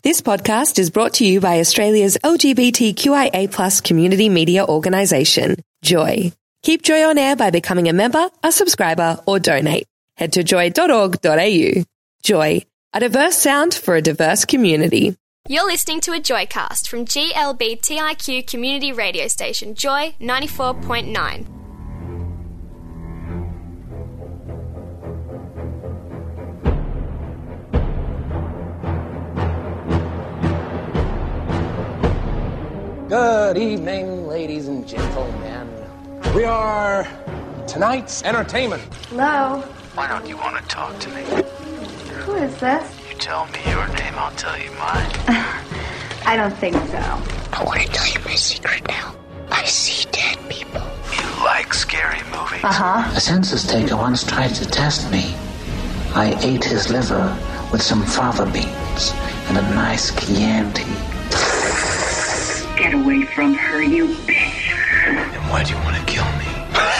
This podcast is brought to you by Australia's LGBTQIA+ community media organisation, Joy. Keep Joy on air by becoming a member, a subscriber, or donate. Head to joy.org.au. Joy, a diverse sound for a diverse community. You're listening to a Joycast from GLBTIQ community radio station Joy 94.9. Good evening, ladies and gentlemen. We are tonight's entertainment. Hello? Why don't you want to talk to me? Who is this? You tell me your name, I'll tell you mine. I don't think so. I want to tell you my secret now. I see dead people. You like scary movies? Uh-huh. A census taker once tried to test me. I ate his liver with some fava beans and a nice Chianti. Get away from her, you bitch. And why do you want to kill me?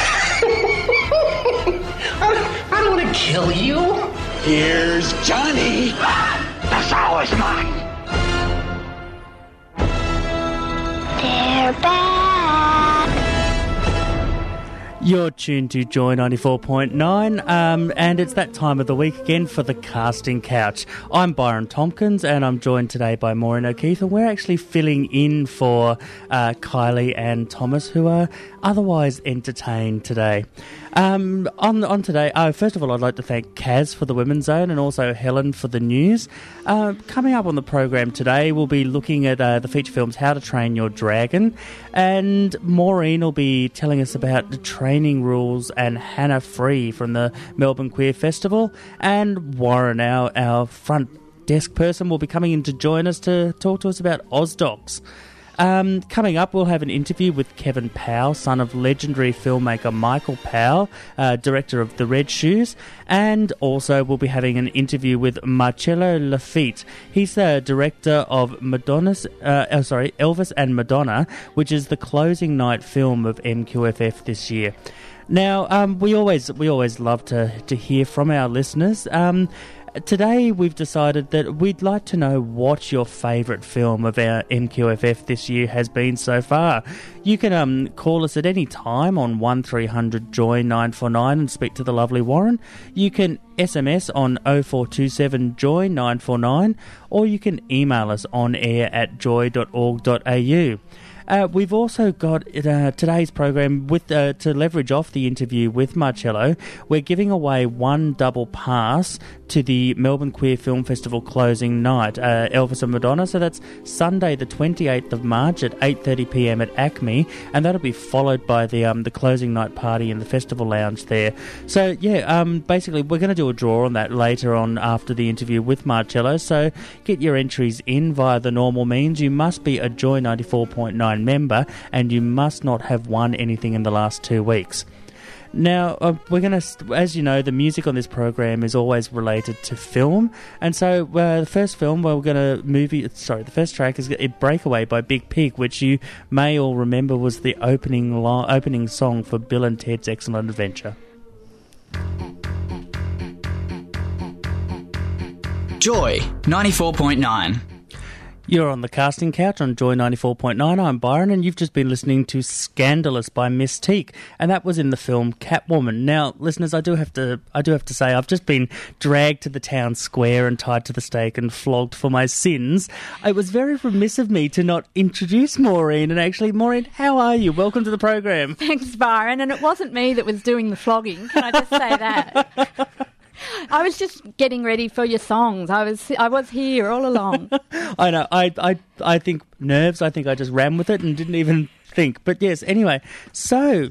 I don't want to kill you. Here's Johnny. The show is mine. They're back. You're tuned to Joy 94.9, and it's that time of the week again for the Casting Couch. I'm Byron Tompkins, and I'm joined today by Maureen O'Keefe, and we're actually filling in for Kylie and Thomas, who are otherwise entertained today. On today, first of all, I'd like to thank Kaz for the Women's Zone and also Helen for the news. Coming up on the program today, we'll be looking at the feature films How to Train Your Dragon, and Maureen will be telling us about the training rules and Hannah Free from the Melbourne Queer Festival, and Warren, our front desk person, will be coming in to join us to talk to us about Ozdocs. Coming up, we'll have an interview with Kevin Powell, son of legendary filmmaker Michael Powell, director of The Red Shoes, and also we'll be having an interview with Marcello Lafitte. He's the director of Elvis and Madonna, which is the closing night film of MQFF this year. Now, we always love to hear from our listeners. Today we've decided that we'd like to know what your favourite film of our MQFF this year has been so far. You can call us at any time on 1300 Joy 949 and speak to the lovely Warren. You can SMS on 0427 Joy 949, or you can email us on air at joy.org.au. We've also got today's program with to leverage off the interview with Marcello. We're giving away one double pass to the Melbourne Queer Film Festival closing night, Elvis and Madonna. So that's Sunday the 28th of March at 8:30pm at Acme, and that'll be followed by the closing night party in the festival lounge there. So yeah, basically we're going to do a draw on that later on after the interview with Marcello. So get your entries in via the normal means. You must be a Joy 94.9 member, and you must not have won anything in the last 2 weeks. Now, we're going to, as you know, the music on this program is always related to film, and so the first film the first track is Breakaway by Big Pig, which you may all remember was the opening song for Bill and Ted's Excellent Adventure. Joy 94.9. You're on the Casting Couch on Joy 94.9. I'm Byron, and you've just been listening to Scandalous by Mystique, and that was in the film Catwoman. Now, listeners, I do have to say I've just been dragged to the town square and tied to the stake and flogged for my sins. It was very remiss of me to not introduce Maureen. And actually, Maureen, how are you? Welcome to the program. Thanks, Byron. And it wasn't me that was doing the flogging. Can I just say that? I was just getting ready for your songs. I was here all along. I know. I think nerves. I think I just ran with it and didn't even think. But yes, anyway. So,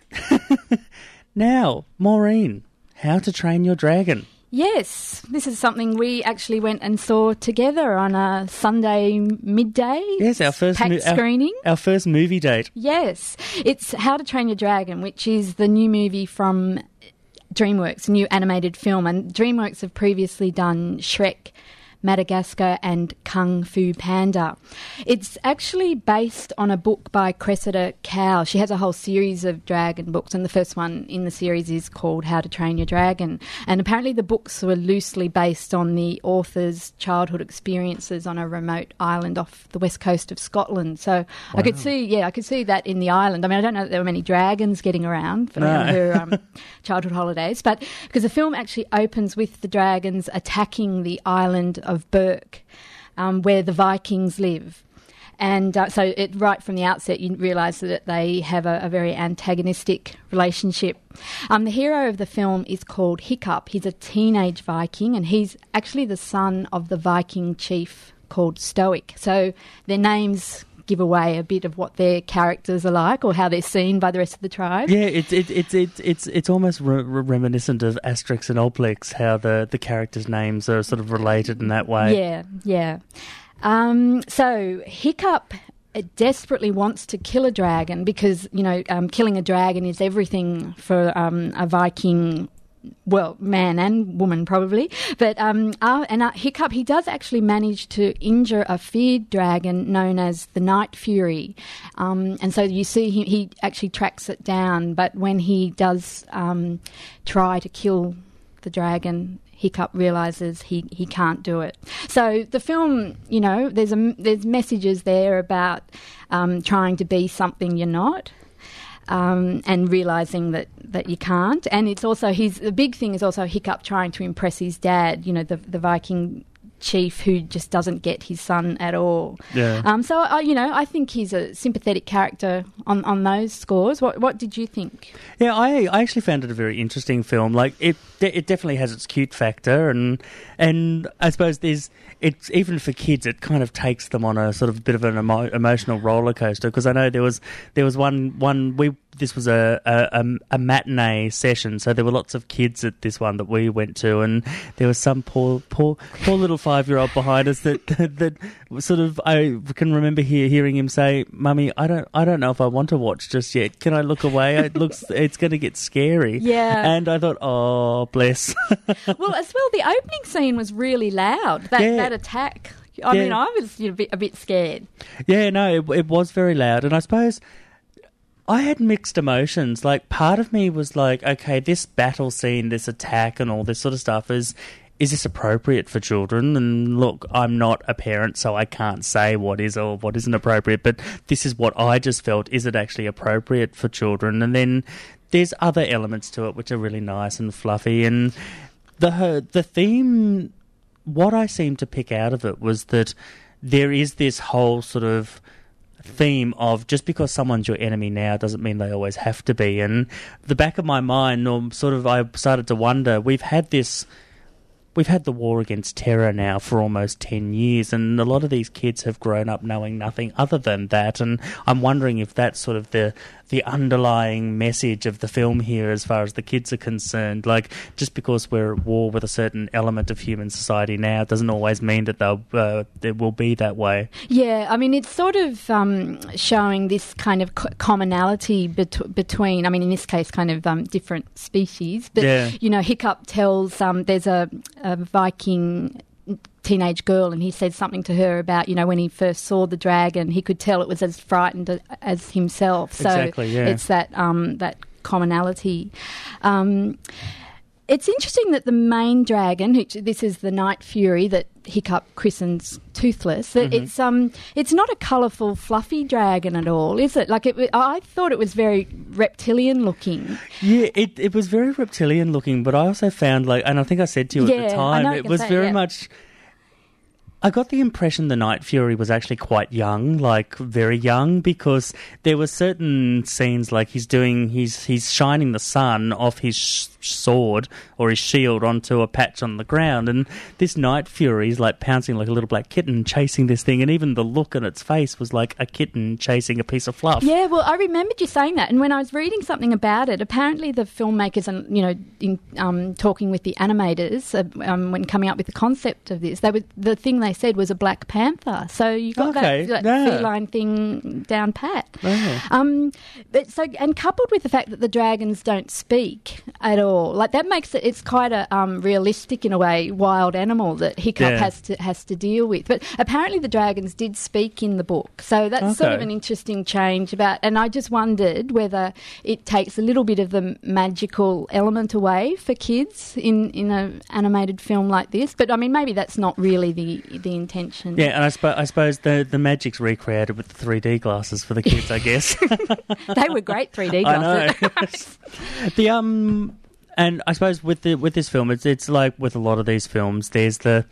now, Maureen, How to Train Your Dragon. Yes, this is something we actually went and saw together on a Sunday midday. Yes, our first screening. Our first movie date. Yes. It's How to Train Your Dragon, which is the new movie from DreamWorks, a new animated film, and DreamWorks have previously done Shrek, Madagascar and Kung Fu Panda. It's actually based on a book by Cressida Cowell. She has a whole series of dragon books, and the first one in the series is called How to Train Your Dragon. And apparently the books were loosely based on the author's childhood experiences on a remote island off the west coast of Scotland. So wow. I could see that in the island. I mean, I don't know that there were many dragons getting around for her childhood holidays, but because the film actually opens with the dragons attacking the island of Berk, where the Vikings live. And so right from the outset, you realise that they have a very antagonistic relationship. The hero of the film is called Hiccup. He's a teenage Viking, and he's actually the son of the Viking chief called Stoic. So their names give away a bit of what their characters are like, or how they're seen by the rest of the tribe. Yeah, it's almost reminiscent of Asterix and Obelix, how the characters' names are sort of related in that way. Yeah. So Hiccup desperately wants to kill a dragon because, killing a dragon is everything for a Viking. Well, man and woman probably, but Hiccup, he does actually manage to injure a feared dragon known as the Night Fury, and so you see he actually tracks it down. But when he does try to kill the dragon, Hiccup realises he can't do it. So the film, there's messages there about trying to be something you're not. And realising that you can't. And it's also the big thing is also Hiccup trying to impress his dad, the Viking chief who just doesn't get his son at all. Yeah. So I think he's a sympathetic character on those scores. What did you think? Yeah, I actually found it a very interesting film. Like it definitely has its cute factor, and I suppose it's even for kids, it kind of takes them on a sort of bit of an emotional roller coaster. Because I know there was this was a matinee session, so there were lots of kids at this one that we went to, and there was some poor little 5-year-old behind us that sort of, I can remember hearing him say, "Mummy, I don't know if I want to watch just yet. Can I look away? It's going to get scary." Yeah. And I thought, oh, bless. Well, as well, the opening scene was really loud. That attack. I mean, I was a bit scared. Yeah, no, it was very loud, and I suppose I had mixed emotions. Like, part of me was like, okay, this battle scene, this attack and all this sort of stuff, is this appropriate for children? And look, I'm not a parent, so I can't say what is or what isn't appropriate, but this is what I just felt. Is it actually appropriate for children? And then there's other elements to it which are really nice and fluffy. And the theme, what I seemed to pick out of it was that there is this whole sort of theme of just because someone's your enemy now doesn't mean they always have to be. And the back of my mind, I started to wonder, we've had the war against terror now for almost 10 years, and a lot of these kids have grown up knowing nothing other than that, and I'm wondering if that's sort of the underlying message of the film here as far as the kids are concerned. Like, just because we're at war with a certain element of human society now doesn't always mean that there will be that way. Yeah, I mean, it's sort of showing this kind of commonality between, I mean, in this case, kind of different species. But, Hiccup tells, there's a Viking teenage girl, and he said something to her about, when he first saw the dragon, he could tell it was as frightened as himself. So exactly, yeah. It's that commonality. It's interesting that the main dragon, this is the Night Fury that Hiccup christens Toothless, that it's not a colourful, fluffy dragon at all, is it? Like, I thought it was very reptilian looking. Yeah, it was very reptilian looking, but I also found, and I think I said to you at the time, it was very much. I got the impression the Night Fury was actually quite young, like very young, because there were certain scenes like he's shining the sun off his sword or his shield onto a patch on the ground, and this Night Fury is like pouncing like a little black kitten chasing this thing, and even the look on its face was like a kitten chasing a piece of fluff. Yeah, well, I remembered you saying that, and when I was reading something about it, apparently the filmmakers, and talking with the animators when coming up with the concept of this, the thing they they said was a black panther. So you got that feline thing down pat. And coupled with the fact that the dragons don't speak at all, like that makes it's quite a realistic in a way wild animal that Hiccup has to deal with. But apparently the dragons did speak in the book, so that's sort of an interesting change and I just wondered whether it takes a little bit of the magical element away for kids in an animated film like this. But I mean, maybe that's not really the intention. Yeah, and I suppose the magic's recreated with the 3D glasses for the kids, I guess. They were great 3D glasses. I know. And I suppose with this film, it's like with a lot of these films, there's the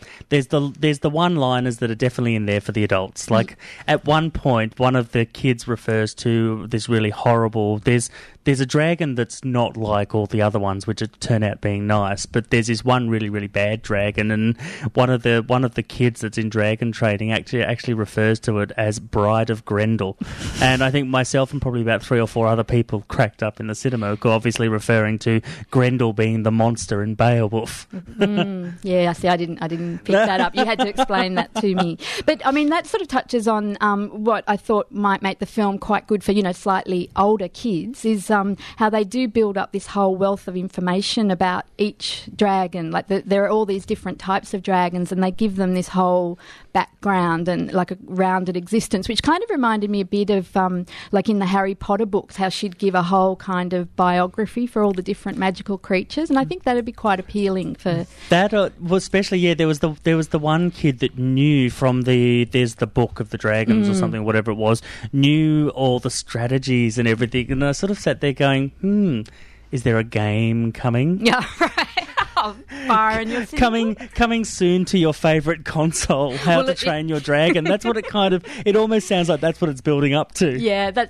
one-liners that are definitely in there for the adults. Like at one point, one of the kids refers to this really horrible. There's a dragon that's not like all the other ones, which turn out being nice. But there's this one really, really bad dragon, and one of the kids that's in dragon training actually refers to it as Bride of Grendel. And I think myself and probably about 3 or 4 other people cracked up in the cinema, obviously referring to Grendel being the monster in Beowulf. Yeah, see, I didn't pick that up. You had to explain that to me. But I mean, that sort of touches on what I thought might make the film quite good for slightly older kids is how they do build up this whole wealth of information about each dragon. Like there are all these different types of dragons, and they give them this whole background and like a rounded existence, which kind of reminded me a bit of like in the Harry Potter books, how she'd give a whole kind of biography for all the different magical creatures, and I think that'd be quite appealing for that. Was especially there was the one kid that knew from there's the Book of the Dragons or something, whatever it was, knew all the strategies and everything, and I sort of sat there going, is there a game coming? Yeah, right. Byron, you're coming soon to your favourite console, How to Train Your Dragon. That's what it almost sounds like that's what it's building up to. Yeah, it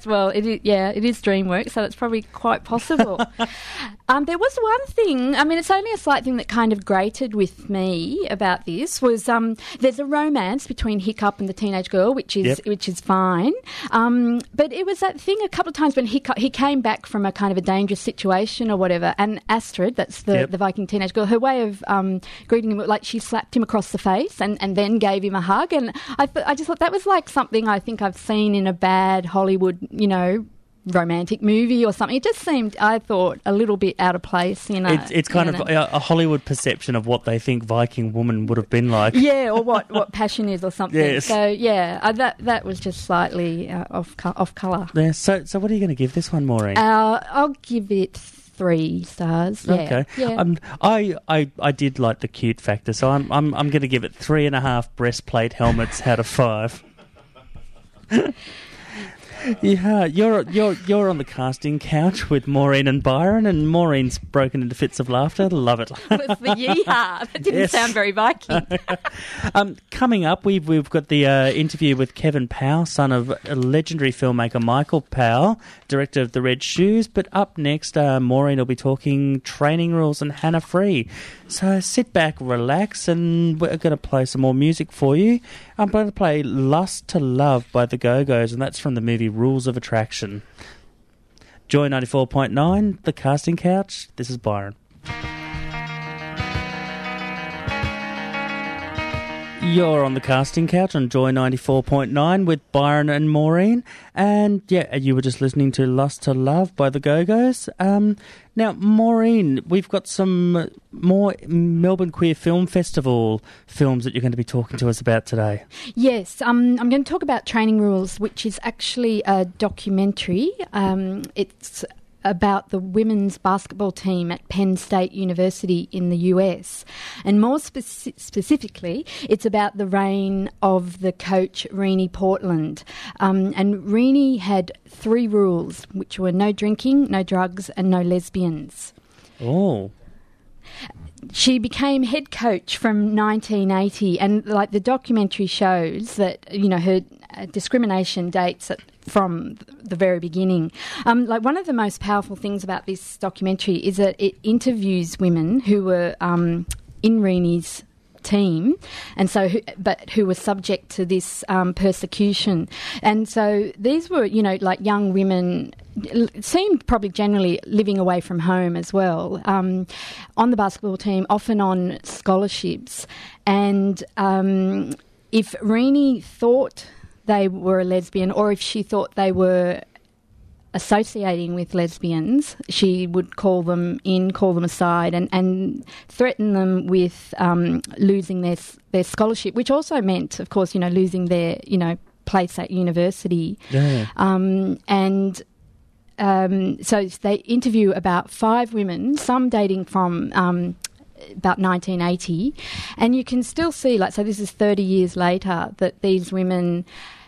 is DreamWorks, so it's probably quite possible. There was one thing, I mean, it's only a slight thing that kind of grated with me about this, was there's a romance between Hiccup and the teenage girl, which is fine. But it was that thing a couple of times when he came back from a kind of a dangerous situation or whatever, and Astrid, that's the Viking teenage girl, her way of greeting him, like she slapped him across the face and then gave him a hug. And I just thought that was like something I think I've seen in a bad Hollywood, romantic movie or something. It just seemed, I thought, a little bit out of place. It's kind of a Hollywood perception of what they think Viking woman would have been like. Yeah, or what passion is or something. Yes. So yeah, that was just slightly off colour. Yeah. So what are you going to give this one, Maureen? I'll give it 3 stars. Yeah. Okay. Yeah. I did like the cute factor, so I'm going to give it 3.5 breastplate helmets out of 5. Yeah, you're on the casting couch with Maureen and Byron, and Maureen's broken into fits of laughter. Love it. It was the yeehaw. That didn't sound very Viking. Coming up, we've got the interview with Kevin Powell, son of legendary filmmaker Michael Powell, director of The Red Shoes. But up next, Maureen will be talking training rules and Hannah Free. So sit back, relax, and we're going to play some more music for you. I'm going to play Lust to Love by the Go-Go's, and that's from the movie Rules of Attraction. Joy 94.9, The Casting Couch. This is Byron. You're on the casting couch on Joy 94.9 with Byron and Maureen. And yeah, you were just listening to Lust to Love by the Go-Go's. Now, Maureen, we've got some more Melbourne Queer Film Festival films that you're going to be talking to us about today. Yes, I'm going to talk about Training Rules, which is actually a documentary. It's about the women's basketball team at Penn State University in the US. And more specifically, it's about the reign of the coach Renee Portland. And Renee had 3 rules, which were no drinking, no drugs, and no lesbians. Oh. She became head coach from 1980, and like the documentary shows that, her discrimination dates from the very beginning. Like one of the most powerful things about this documentary is that it interviews women who were in Renee's team, and so who were subject to this persecution. And so these were, like young women, seemed probably generally living away from home as well, on the basketball team, often on scholarships, and if Renee thought they were a lesbian, or if she thought they were associating with lesbians, she would call them in, call them aside, and threaten them with losing their scholarship, which also meant, of course, losing their, place at university. Yeah. So they interview about 5 women, some dating from about 1980, and you can still see, so this is 30 years later, that these women,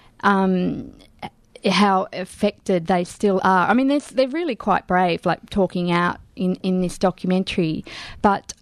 how affected they still are. I mean, they're really quite brave, talking out in this documentary, but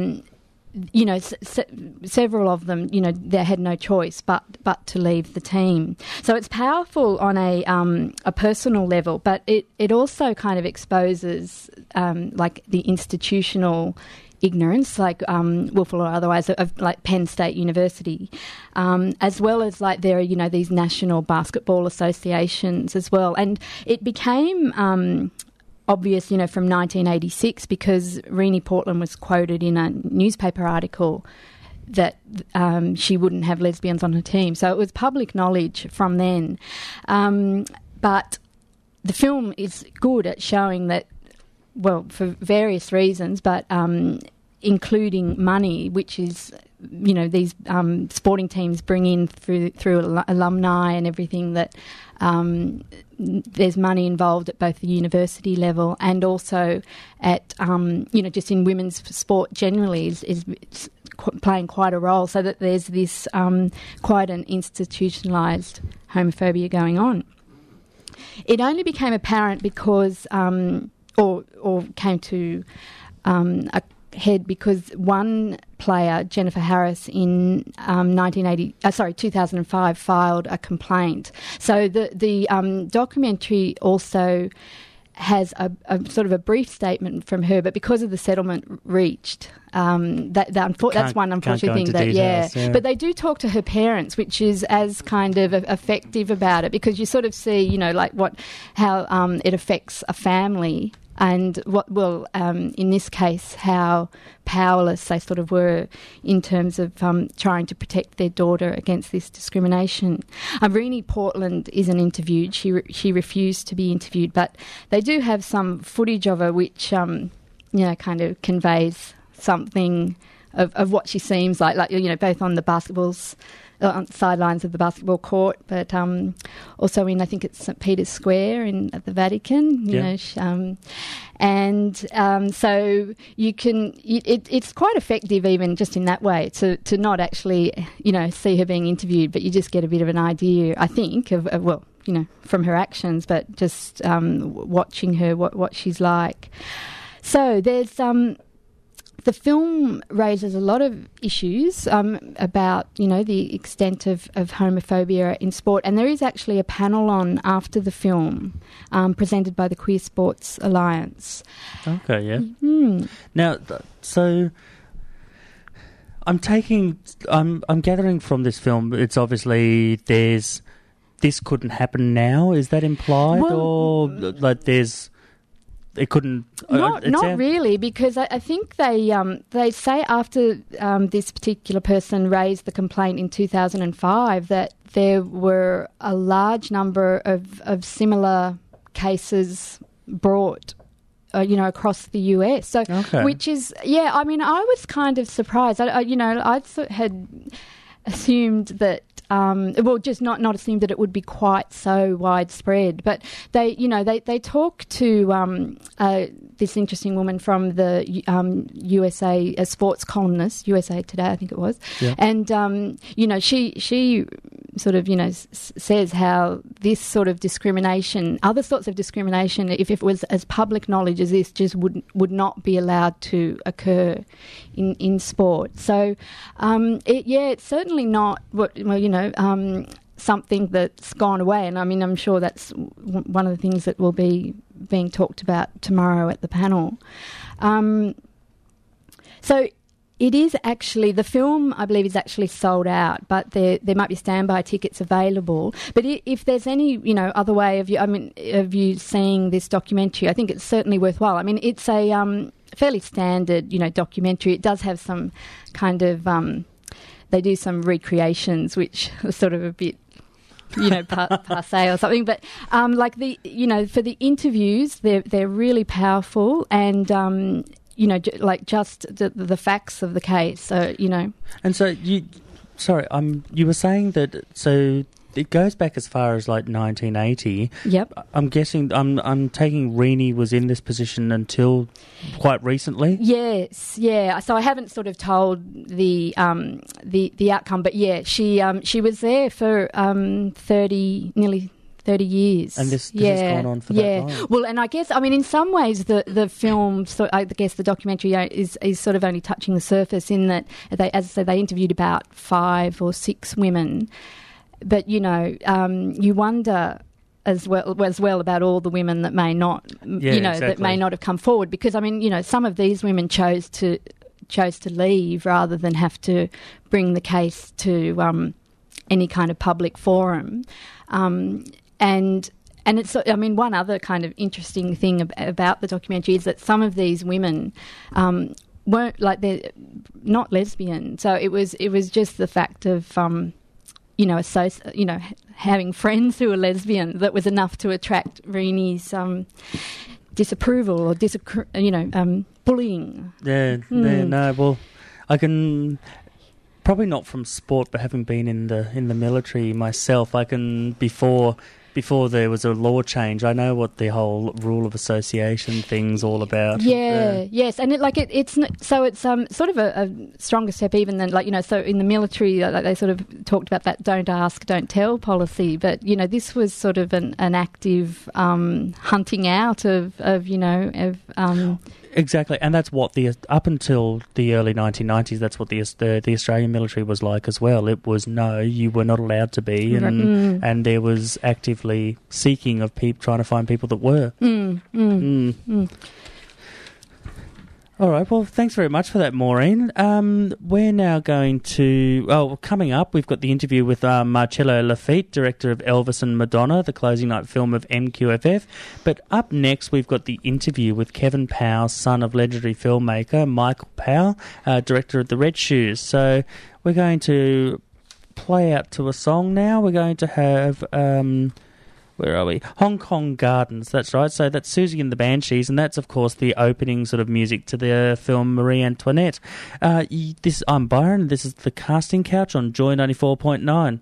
several of them, they had no choice but to leave the team. So it's powerful on a personal level, but it also kind of exposes the institutional ignorance, willful or otherwise, of Penn State University, as well as there are these national basketball associations as well, and it became obvious, from 1986, because Renee Portland was quoted in a newspaper article that she wouldn't have lesbians on her team. So it was public knowledge from then. But the film is good at showing that, well, for various reasons, but including money, which is, these sporting teams bring in through alumni and everything, that there's money involved at both the university level and also at, just in women's sport generally is playing quite a role, so that there's this quite an institutionalised homophobia going on. It only became apparent because, or came to a head because one player, Jennifer Harris, in 2005 filed a complaint. So the documentary also has a sort of a brief statement from her, but because of the settlement reached, that's one unfortunate thing. Details, yeah. But they do talk to her parents, which is as kind of effective about it, because you sort of see, how it affects a family. And in this case, how powerless they sort of were in terms of trying to protect their daughter against this discrimination. Renee Portland isn't interviewed. She refused to be interviewed, but they do have some footage of her which, kind of conveys something of what she seems like, both on the on sidelines of the basketball court, but also in, I think it's St. Peter's Square at the Vatican, so you can, it's quite effective even just in that way to not actually, see her being interviewed, but you just get a bit of an idea, I think, of from her actions, but just watching her, what she's like. So there's... The film raises a lot of issues about, the extent of homophobia in sport, and there is actually a panel on after the film presented by the Queer Sports Alliance. Okay, yeah. Mm-hmm. Now, so I'm gathering from this film, it's obviously this couldn't happen now. Is that implied, or there's? It couldn't... Not really, because I think they say after this particular person raised the complaint in 2005 that there were a large number of similar cases brought across the US. So, which is, I mean, I was kind of surprised. I had assumed that just not assumed that it would be quite so widespread, but they talk to this interesting woman from the USA, a sports columnist, USA Today, I think it was, and she sort of says how this sort of discrimination, other sorts of discrimination, if it was as public knowledge as this, just would not be allowed to occur in sport. So it's certainly not something that's gone away, and I mean, I'm sure that's one of the things that will be being talked about tomorrow at the panel. So it is actually, the film, I believe, is actually sold out, but there might be standby tickets available. But if there's any, other way of you seeing this documentary, I think it's certainly worthwhile. I mean, it's a fairly standard, documentary. It does have some kind of they do some recreations, which are sort of a bit, passe or something. But for the interviews, they're really powerful, and just the facts of the case. So And so you were saying that it goes back as far as like 1980. Yep. I'm guessing I'm taking Renee was in this position until quite recently. Yes, yeah. So I haven't sort of told the outcome, but yeah, she was there for nearly 30 years. And this has gone on for that long. Well, and I guess, in some ways the film, I guess the documentary is sort of only touching the surface in that, as I said, they interviewed about 5 or 6 women. But, you wonder as well about all the women that may not, that may not have come forward. Because, some of these women chose to leave rather than have to bring the case to any kind of public forum. And it's, one other kind of interesting thing about the documentary is that some of these women weren't, they're not lesbian. So it was just the fact of, having friends who were lesbian that was enough to attract Renee's disapproval or bullying. Well, I can probably not from sport, but having been in the military myself, I can before there was a law change, I know what the whole rule of association thing's all about. Yes, and it's sort of a stronger step even than so in the military they sort of talked about that don't ask, don't tell policy, but this was sort of an active hunting out of Exactly, and that's what up until the early 1990s, that's what the Australian military was like as well. It was you were not allowed to be, and there was actively seeking of people, trying to find people that were. All right, well, thanks very much for that, Maureen. We're now going to... coming up, we've got the interview with Marcello Lafitte, director of Elvis and Madonna, the closing night film of MQFF. But up next, we've got the interview with Kevin Powell, son of legendary filmmaker Michael Powell, director of The Red Shoes. So we're going to play out to a song now. We're going to have... where are we? Hong Kong Gardens, that's right. So that's Susie and the Banshees, and that's, of course, the opening sort of music to the film Marie Antoinette. I'm Byron, this is The Casting Couch on Joy 94.9.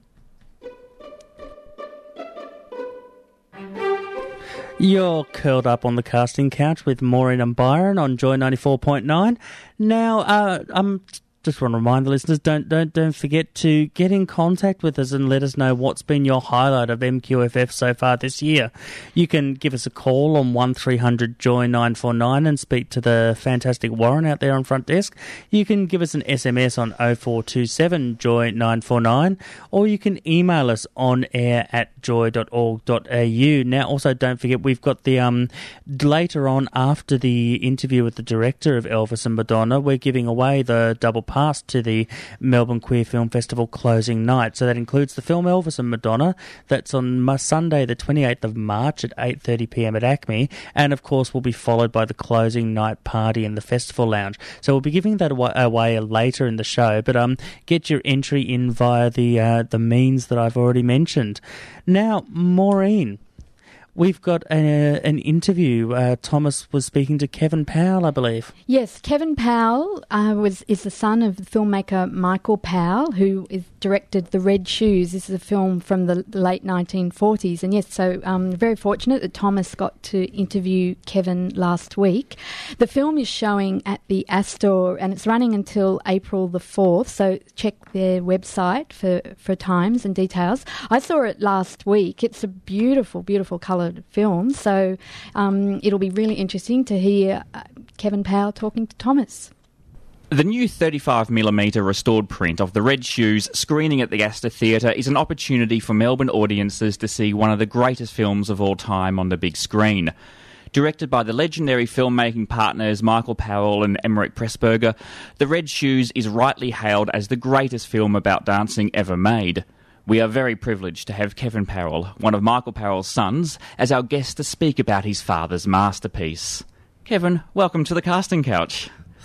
You're curled up on the casting couch with Maureen and Byron on Joy 94.9. Now, just want to remind the listeners, don't forget to get in contact with us and let us know what's been your highlight of MQFF so far this year. You can give us a call on 1300 Joy 949 and speak to the fantastic Warren out there on front desk. You can give us an SMS on 0427 Joy 949, or you can email us on air at joy.org.au. Now, also don't forget, we've got the later on after the interview with the director of Elvis and Madonna, we're giving away the double pass to the Melbourne Queer Film Festival closing night. So that includes the film Elvis and Madonna. That's on Sunday the 28th of March at 8:30pm at Acme, and of course will be followed by the closing night party in the festival lounge. So we'll be giving that away later in the show, but get your entry in via the means that I've already mentioned. Now, Maureen, we've got an interview. Thomas was speaking to Kevin Powell, I believe. Yes, Kevin Powell is the son of the filmmaker Michael Powell, who directed The Red Shoes. This is a film from the late 1940s. And yes, so very fortunate that Thomas got to interview Kevin last week. The film is showing at the Astor, and it's running until April the 4th, so check their website for times and details. I saw it last week. It's a beautiful, beautiful coloured film, so it'll be really interesting to hear Kevin Powell talking to Thomas. The new 35mm restored print of The Red Shoes screening at the Astor Theatre is an opportunity for Melbourne audiences to see one of the greatest films of all time on the big screen. Directed by the legendary filmmaking partners Michael Powell and Emmerich Pressburger, The Red Shoes is rightly hailed as the greatest film about dancing ever made. We are very privileged to have Kevin Powell, one of Michael Powell's sons, as our guest to speak about his father's masterpiece. Kevin, welcome to the Casting Couch.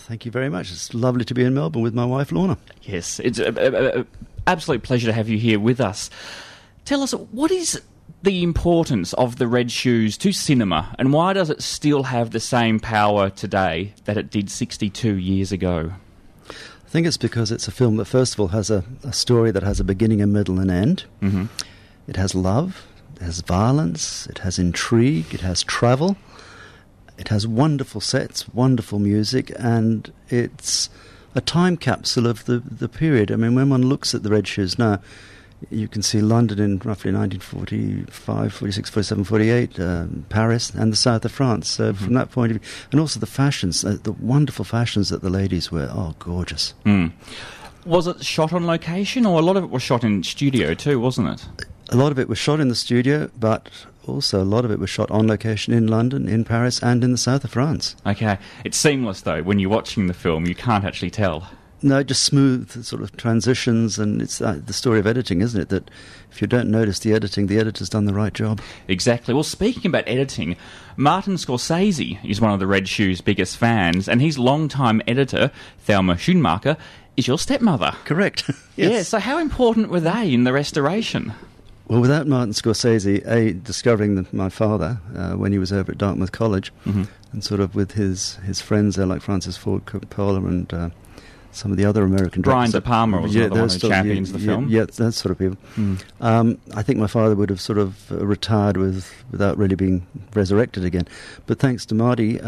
thank you very much. It's lovely to be in Melbourne with my wife, Lorna. Yes, it's an absolute pleasure to have you here with us. Tell us, what is the importance of the Red Shoes to cinema, and why does it still have the same power today that it did 62 years ago? I think it's because it's a film that, first of all, has a story that has a beginning, a middle, and end. Mm-hmm. It has love, it has violence, it has intrigue, it has travel, it has wonderful sets, wonderful music, and it's a time capsule of the period. I mean, when one looks at the Red Shoes now, you can see London in roughly 1945, 46, 47, 48, Paris, and the south of France. So from that point of view, and also the fashions, the wonderful fashions that the ladies wear, gorgeous. Mm. Was it shot on location, or a lot of it was shot in studio too, wasn't it? A lot of it was shot in the studio, but also a lot of it was shot on location in London, in Paris, and in the south of France. Okay. It's seamless, though. When you're watching the film, you can't actually tell. No, just smooth sort of transitions, and it's the story of editing, isn't it? That if you don't notice the editing, the editor's done the right job. Exactly. Well, speaking about editing, Martin Scorsese is one of the Red Shoes' biggest fans, and his longtime editor, Thelma Schoonmaker, is your stepmother. Correct. Yes. Yeah, so how important were they in the restoration? Well, without Martin Scorsese, discovering my father when he was over at Dartmouth College, and sort of with his friends there, like Francis Ford Coppola and some of the other American directors. Brian De Palma was the one who champions the film. Yeah, that sort of people. I think my father would have sort of retired without really being resurrected again. But thanks to Marty,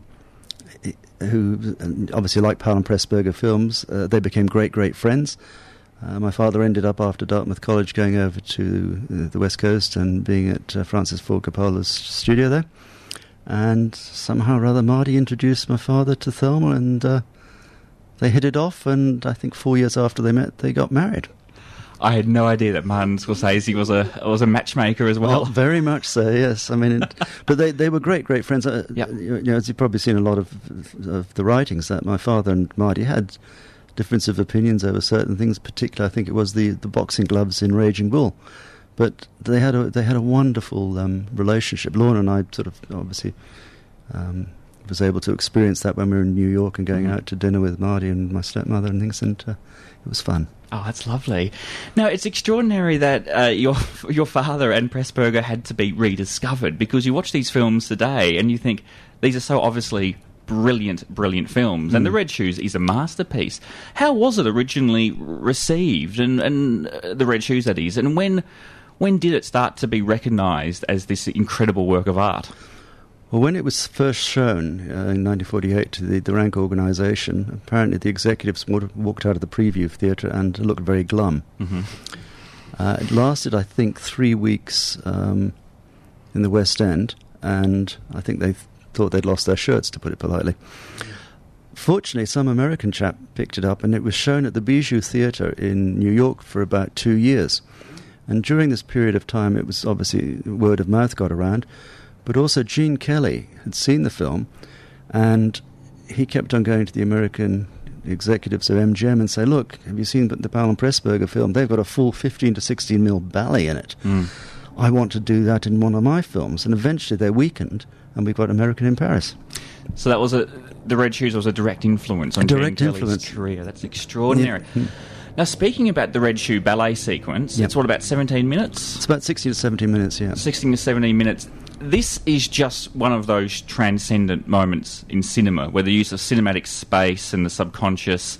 who obviously liked Powell and Pressburger films, they became great friends. My father ended up, after Dartmouth College, going over to the West Coast and being at Francis Ford Coppola's studio there. And somehow or other, Marty introduced my father to Thelma, and they hit it off, and I think 4 years after they met, they got married. I had no idea that Martin Scorsese was a matchmaker as well. Oh, very much so, yes. I mean, but they were great friends. Yep. You know, as you've probably seen a lot of the writings, that my father and Marty had difference of opinions over certain things. Particularly, I think it was the boxing gloves in Raging Bull. But they had a wonderful relationship. Lorna and I sort of obviously was able to experience that when we were in New York and going out to dinner with Marty and my stepmother and things, and it was fun. Oh, that's lovely. Now, it's extraordinary that your father and Pressburger had to be rediscovered, because you watch these films today and you think these are so obviously brilliant films, and The Red Shoes is a masterpiece. How was it originally received, and The Red Shoes, that is, and when did it start to be recognised as this incredible work of art? Well, when it was first shown in 1948 to the Rank organisation, apparently the executives walked out of the preview theatre and looked very glum. It lasted, I think, 3 weeks in the West End, and I think they thought they'd lost their shirts, to put it politely. Fortunately, some American chap picked it up, and it was shown at the Bijou Theatre in New York for about 2 years. And during this period of time, it was obviously word of mouth got around, but also Gene Kelly had seen the film, and he kept on going to the American executives of MGM and say, look, have you seen the Powell and Pressburger film? They've got a full 15 to 16 mil ballet in it. I want to do that in one of my films. And eventually they weakened, and we've got American in Paris. So that was The Red Shoes was a direct influence on Gene Kelly's career. That's extraordinary. Yeah. Now, speaking about the Red Shoe ballet sequence, it's what, about 17 minutes? It's about 16 to 17 minutes, yeah. 16 to 17 minutes. This is just one of those transcendent moments in cinema, where the use of cinematic space and the subconscious,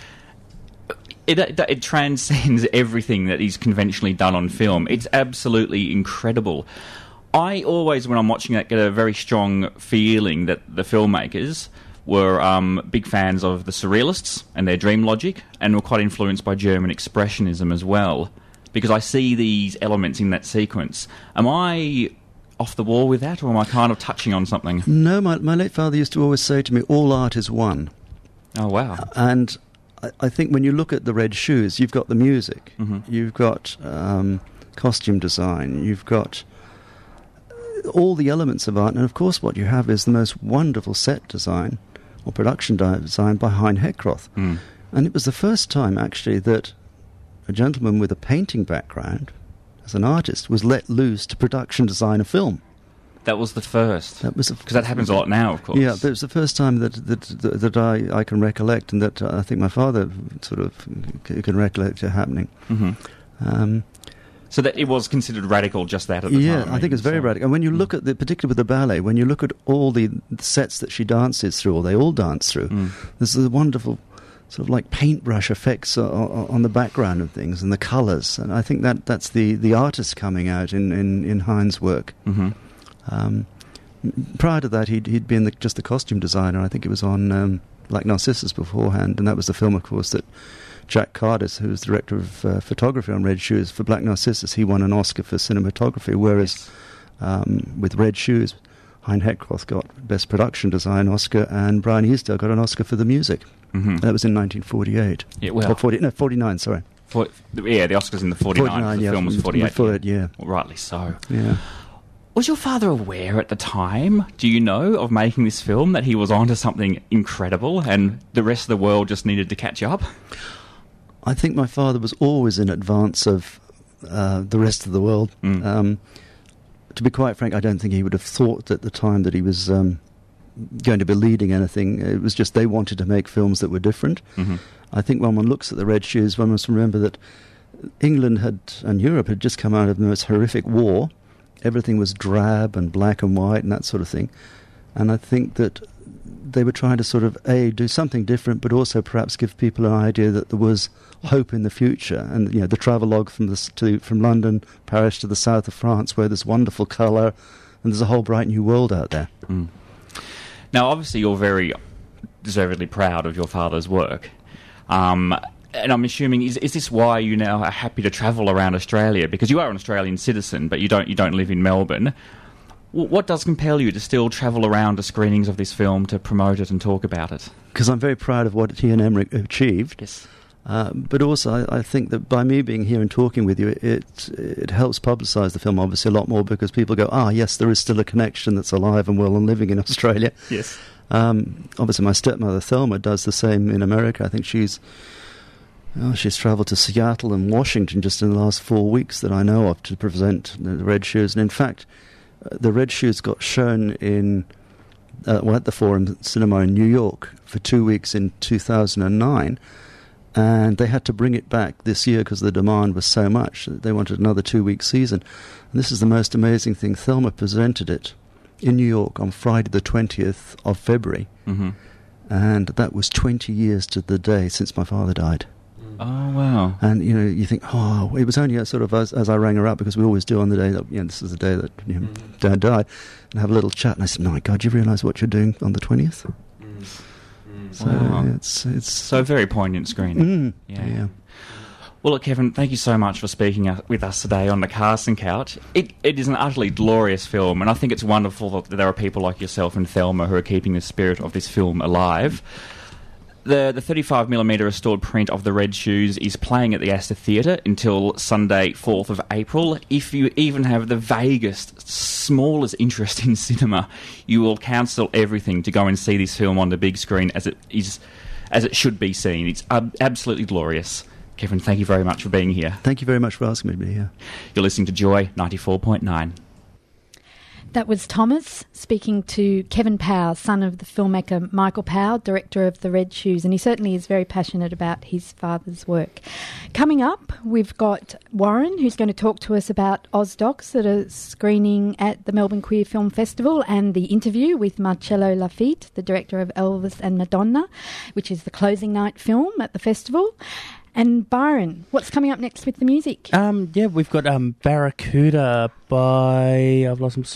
it transcends everything that is conventionally done on film. It's absolutely incredible. I always, when I'm watching that, get a very strong feeling that the filmmakers were big fans of the Surrealists and their dream logic, and were quite influenced by German Expressionism as well, because I see these elements in that sequence. Am I off the wall with that, or am I kind of touching on something? No, my late father used to always say to me, all art is one. Oh, wow. And I think when you look at the Red Shoes, you've got the music, you've got costume design, you've got all the elements of art, and of course what you have is the most wonderful set design or production design by Hein Heckroth. And it was the first time, actually, that a gentleman with a painting background as an artist was let loose to production design a film. That was the first. That was because that happens a lot now, of course. Yeah, but it was the first time that I can recollect, and that I think my father sort of can recollect it happening. Mm-hmm. So that it was considered radical, just that at the time. Yeah, I think it's very radical. And when you look at particularly with the ballet, when you look at all the sets that she dances through, or they all dance through, there's the wonderful sort of like paintbrush effects on the background of things and the colours, and I think that's the artist coming out in Hind's work. Mm-hmm. Prior to that, he'd been just the costume designer. I think it was on Black Narcissus beforehand, and that was the film, of course, that Jack Cardis, who was director of photography on Red Shoes, for Black Narcissus, he won an Oscar for cinematography, whereas with Red Shoes, Hein Heckroth got Best Production Design Oscar, and Brian Easdale got an Oscar for the music. Mm-hmm. That was in 1948. Yeah, well... 49, sorry. The Oscar's in the 49, the film was 48. Yeah. Well, rightly so. Yeah. Was your father aware at the time, do you know, of making this film, that he was onto something incredible and the rest of the world just needed to catch up? I think my father was always in advance of the rest of the world. To be quite frank, I don't think he would have thought at the time that he was going to be leading anything. It was just they wanted to make films that were different. Mm-hmm. I think when one looks at the Red Shoes, one must remember that England and Europe had just come out of the most horrific war. Everything was drab and black and white and that sort of thing. And I think that they were trying to sort of, do something different, but also perhaps give people an idea that there was hope in the future. And, the travelogue from London, Paris to the south of France, where there's wonderful colour and there's a whole bright new world out there. Mm. Now, obviously, you're very deservedly proud of your father's work. And I'm assuming, is this why you now are happy to travel around Australia? Because you are an Australian citizen, but you don't live in Melbourne. What does compel you to still travel around to screenings of this film to promote it and talk about it? Because I'm very proud of what he and Emmerich achieved. Yes. But also, I think that by me being here and talking with you, it helps publicise the film, obviously, a lot more, because people go, yes, there is still a connection that's alive and well and living in Australia. Yes. Obviously, my stepmother, Thelma, does the same in America. I think she's travelled to Seattle and Washington just in the last 4 weeks that I know of to present the Red Shoes. And in fact, the Red Shoes got shown at the Forum Cinema in New York for 2 weeks in 2009. And they had to bring it back this year because the demand was so much that they wanted another 2-week season. And this is the most amazing thing. Thelma presented it in New York on Friday the 20th of February. Mm-hmm. And that was 20 years to the day since my father died. Oh, wow. And, you think, it was only sort of as I rang her up, because we always do on the day that, this is the day that Dad died, and have a little chat. And I said, my God, do you realise what you're doing on the 20th? So wow. It's so very poignant screening. Yeah. Well, look, Kevin, thank you so much for speaking with us today on the Casting Couch. It is an utterly glorious film, and I think it's wonderful that there are people like yourself and Thelma who are keeping the spirit of this film alive. The 35mm restored print of The Red Shoes is playing at the Astor Theatre until Sunday, 4th of April. If you even have the vaguest, smallest interest in cinema, you will cancel everything to go and see this film on the big screen as it should be seen. It's absolutely glorious. Kevin, thank you very much for being here. Thank you very much for asking me to be here. You're listening to Joy 94.9. That was Thomas speaking to Kevin Powell, son of the filmmaker Michael Powell, director of The Red Shoes, and he certainly is very passionate about his father's work. Coming up, we've got Warren, who's going to talk to us about Ozdocs that are screening at the Melbourne Queer Film Festival, and the interview with Marcello Lafitte, the director of Elvis and Madonna, which is the closing night film at the festival. And Byron, what's coming up next with the music? We've got Barracuda by... I've lost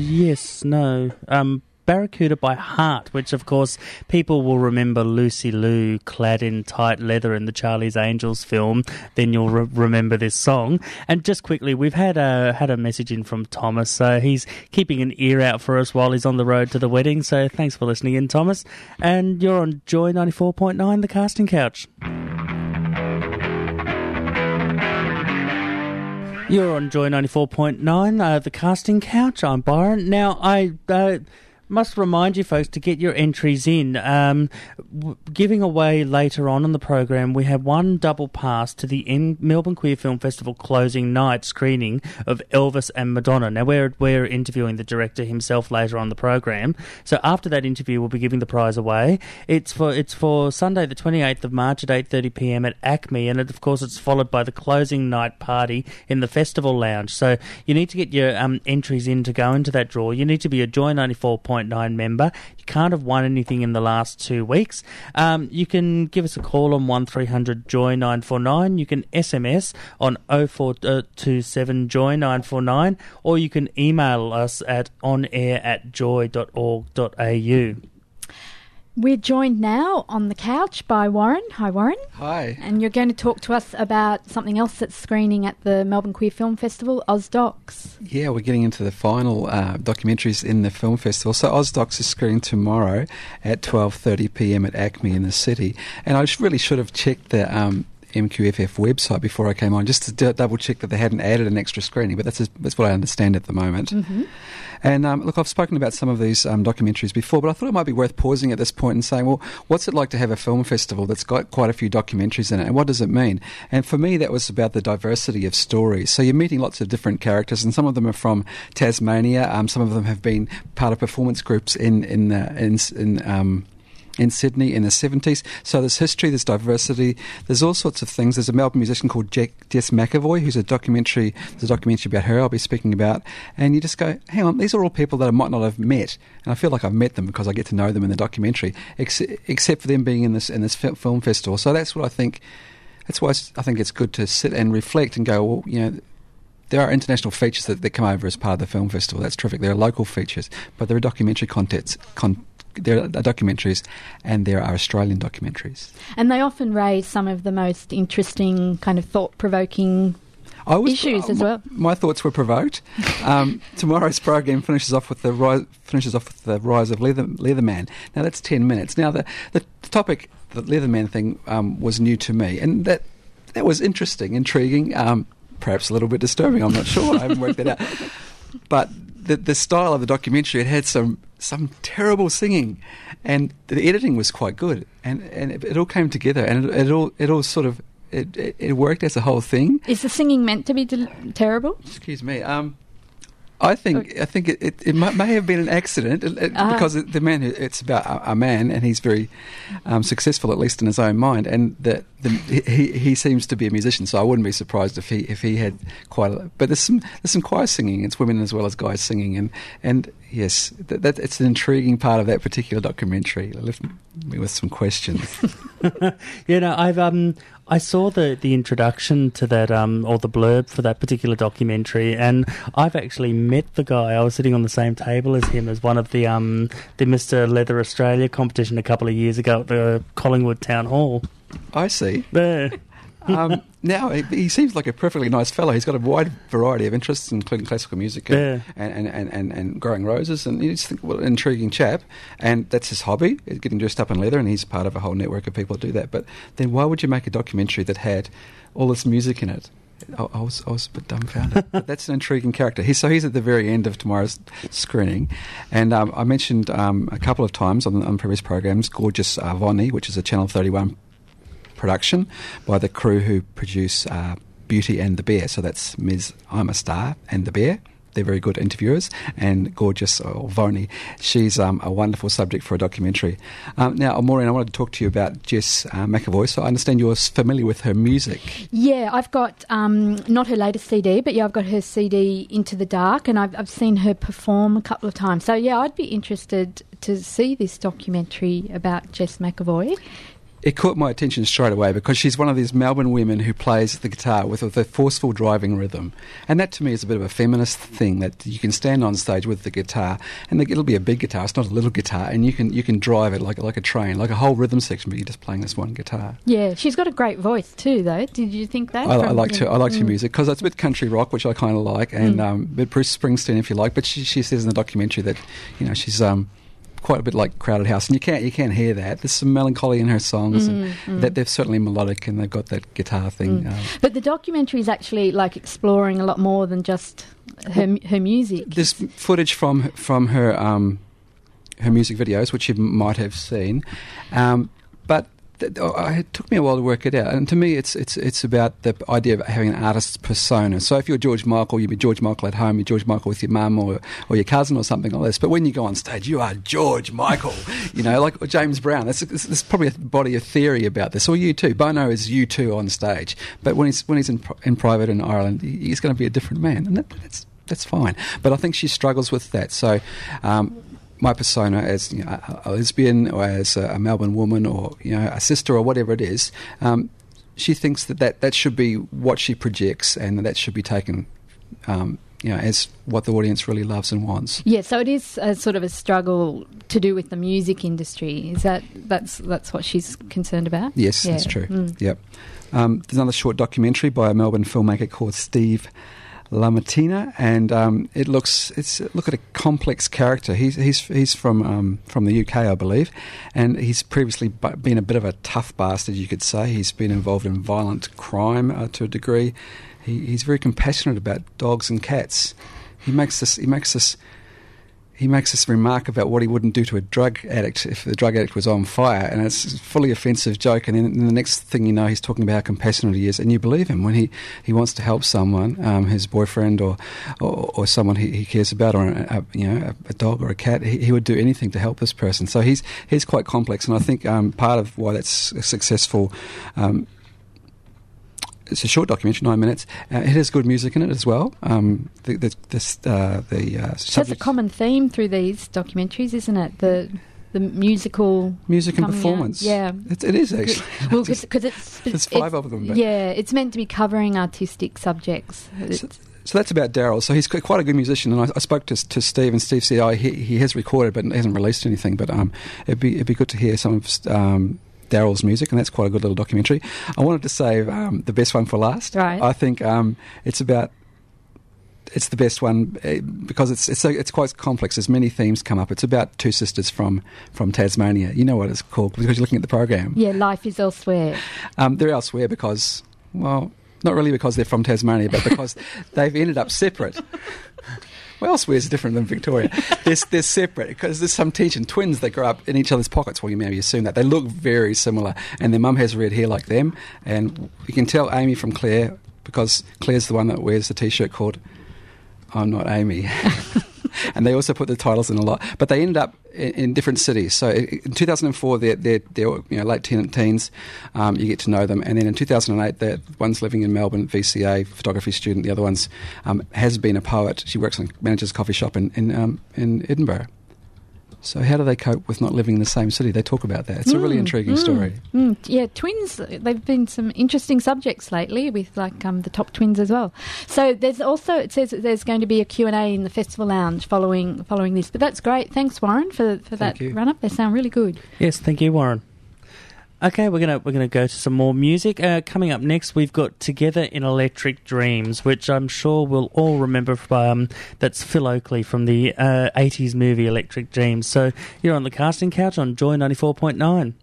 them. Barracuda by Heart, which, of course, people will remember Lucy Liu clad in tight leather in the Charlie's Angels film. Then you'll remember this song. And just quickly, we've had a message in from Thomas, so he's keeping an ear out for us while he's on the road to the wedding. So thanks for listening in, Thomas. And you're on Joy 94.9, The Casting Couch. You're on Joy 94.9, The Casting Couch. I'm Byron. Now, must remind you folks to get your entries in. Giving away later on in the program, we have one double pass to the Melbourne Queer Film Festival closing night screening of Elvis and Madonna. Now, we're interviewing the director himself later on the program, so after that interview, we'll be giving the prize away. It's for Sunday, the 28th of March at 8:30 p.m. at Acme, and of course, it's followed by the closing night party in the Festival Lounge. So you need to get your entries in to go into that draw. You need to be a Joy 94.9 member. You can't have won anything in the last 2 weeks. You can give us a call on 1300 Joy 949. You can SMS on 0427 Joy 949, or you can email us at onair@joy.org.au. We're joined now on the couch by Warren. Hi, Warren. Hi. And you're going to talk to us about something else that's screening at the Melbourne Queer Film Festival, OzDocs. Yeah, we're getting into the final documentaries in the film festival. So OzDocs is screening tomorrow at 12:30 p.m. at Acme in the city. And I really should have checked the MQFF website before I came on, just to double check that they hadn't added an extra screening, but that's what I understand at the moment. Mm-hmm. And look, I've spoken about some of these documentaries before, but I thought it might be worth pausing at this point and saying, well, what's it like to have a film festival that's got quite a few documentaries in it, and what does it mean? And for me, that was about the diversity of stories. So you're meeting lots of different characters, and some of them are from Tasmania. Some of them have been part of performance groups in Sydney in the 70s. So there's history, there's diversity, there's all sorts of things. There's a Melbourne musician called Jess McAvoy, there's a documentary about her I'll be speaking about. And you just go, hang on, these are all people that I might not have met. And I feel like I've met them because I get to know them in the documentary, except for them being in this film festival. So that's why I think it's good to sit and reflect and go, well, you know, there are international features that come over as part of the film festival. That's terrific. There are local features, but there are documentary there are documentaries, and there are Australian documentaries. And they often raise some of the most interesting, kind of thought-provoking issues as well. My thoughts were provoked. Tomorrow's program finishes off with the rise of Leatherman. Now that's 10 minutes. Now the topic, the Leatherman thing, was new to me, and that was interesting, intriguing, perhaps a little bit disturbing. I'm not sure. I haven't worked that out. But the style of the documentary, it had some terrible singing, and the editing was quite good, and it all came together, and it all sort of it worked as a whole thing. Is the singing meant to be terrible? Excuse me. I think it may have been an accident because the man, it's about a man, and he's very successful, at least in his own mind, and he seems to be a musician, so I wouldn't be surprised if he had quite a. But there's some choir singing. It's women as well as guys singing, and yes, that it's an intriguing part of that particular documentary. It left me with some questions. I saw the introduction to that, or the blurb for that particular documentary, and I've actually met the guy. I was sitting on the same table as him as one of the Mr. Leather Australia competition a couple of years ago at the Collingwood Town Hall. I see. There. Now, he seems like a perfectly nice fellow. He's got a wide variety of interests, including classical music and growing roses. And you just think, what an intriguing chap. And that's his hobby, getting dressed up in leather, and he's part of a whole network of people who do that. But then why would you make a documentary that had all this music in it? I was a bit dumbfounded. But that's an intriguing character. He's at the very end of tomorrow's screening. And I mentioned a couple of times on previous programs, Gorgeous Vonnie, which is a Channel 31 production by the crew who produce Beauty and the Bear. So that's Ms. I'm a Star and the Bear. They're very good interviewers. And Gorgeous, or Vonnie, she's a wonderful subject for a documentary. Now, Maureen, I wanted to talk to you about Jess McAvoy. So I understand you're familiar with her music. Yeah, I've got not her latest CD, but I've got her CD Into the Dark, and I've seen her perform a couple of times. So yeah, I'd be interested to see this documentary about Jess McAvoy. It caught my attention straight away because she's one of these Melbourne women who plays the guitar with a forceful driving rhythm. And that to me is a bit of a feminist thing, that you can stand on stage with the guitar, and it'll be a big guitar, it's not a little guitar, and you can drive it like a train, like a whole rhythm section, but you're just playing this one guitar. Yeah, she's got a great voice too, though. Did you think that? I liked her music because it's a bit country rock, which I kind of like, and a bit Bruce Springsteen if you like. But she says in the documentary that she's quite a bit like Crowded House, and you can hear that. There's some melancholy in her songs, and that they're certainly melodic, and they've got that guitar thing. But the documentary is actually like exploring a lot more than just her music. There's footage from her her music videos, which you might have seen, but it took me a while to work it out. And to me, it's about the idea of having an artist's persona. So if you're George Michael, you'd be George Michael at home, you're George Michael with your mum or your cousin or something like this. But when you go on stage, you are George Michael, like James Brown. There's probably a body of theory about this. Or U2. Bono is U2 on stage. But when he's in private in Ireland, he's going to be a different man. And that's fine. But I think she struggles with that. So my persona as a lesbian or as a Melbourne woman or a sister or whatever it is, she thinks that should be what she projects and that should be taken as what the audience really loves and wants. Yeah, so it is a sort of a struggle to do with the music industry. Is that's what she's concerned about? Yes, that's true. Yep. There's another short documentary by a Melbourne filmmaker called Steve Lamartina, and look at a complex character. He's from the UK, I believe, and he's previously been a bit of a tough bastard, you could say. He's been involved in violent crime to a degree. He's very compassionate about dogs and cats. He makes this remark about what he wouldn't do to a drug addict if the drug addict was on fire, and it's a fully offensive joke. And then the next thing you know, he's talking about how compassionate he is, and you believe him when he wants to help someone, his boyfriend or someone he cares about, or a dog or a cat. He would do anything to help this person. So he's quite complex, and I think part of why that's successful. It's a short documentary, 9 minutes. It has good music in it as well. So that's a common theme through these documentaries, isn't it? The musical music and performance. Yeah, it is actually. Well, because there's 5 of them. But yeah, it's meant to be covering artistic subjects. So that's about Daryl. So he's quite a good musician, and I spoke to Steve, and Steve said, he has recorded, but hasn't released anything. But it'd be good to hear some of Daryl's music, and that's quite a good little documentary. I wanted to save the best one for last. Right. I think it's the best one because it's quite complex. There's many themes come up. It's about 2 sisters from Tasmania. You know what it's called because you're looking at the program. Yeah, Life is Elsewhere. They're elsewhere because, well, not really because they're from Tasmania, but because they've ended up separate. Well, elsewhere is different than Victoria. They're separate because there's some tension. Twins, they grow up in each other's pockets. Well, you maybe assume that. They look very similar. And their mum has red hair like them. And you can tell Amy from Claire because Claire's the one that wears the T-shirt called I'm Not Amy. And they also put the titles in a lot. But they ended up in different cities. So in 2004, they're late teens. You get to know them. And then in 2008, the one's living in Melbourne, VCA, photography student. The other one's has been a poet. She manages a coffee shop in Edinburgh. So how do they cope with not living in the same city? They talk about that. It's a really intriguing story. Yeah, twins, they've been some interesting subjects lately with the top twins as well. So there's also, it says that there's going to be a Q&A in the Festival Lounge following this. But that's great. Thanks, Warren, for that run-up. They sound really good. Yes, thank you, Warren. Okay, we're gonna go to some more music. Coming up next, we've got Together in Electric Dreams, which I'm sure we'll all remember from, that's Phil Oakley from the 80s movie Electric Dreams. So you're on the casting couch on Joy 94.9.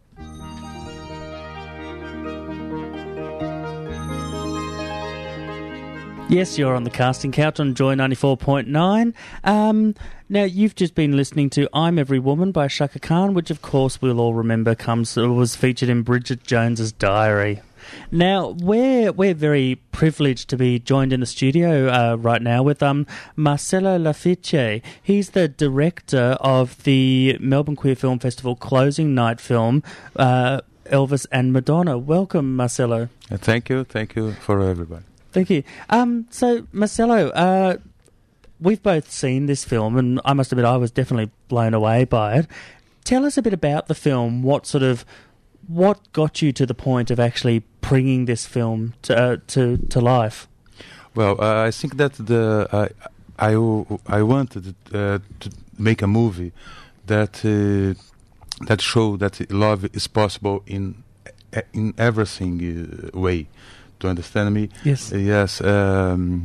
Yes, you're on the casting couch on Joy 94.9. Now, you've just been listening to I'm Every Woman by Shaka Khan, which, of course, we'll all remember was featured in Bridget Jones's Diary. Now, we're very privileged to be joined in the studio right now with Marcelo Lafiche. He's the director of the Melbourne Queer Film Festival closing night film, Elvis and Madonna. Welcome, Marcelo. Thank you for everybody. Thank you. So, Marcelo, we've both seen this film, and I must admit I was definitely blown away by it. Tell us a bit about the film. What got you to the point of actually bringing this film to life? Well, I think that I wanted to make a movie that show that love is possible in everything way. To understand me? Yes. Yes. And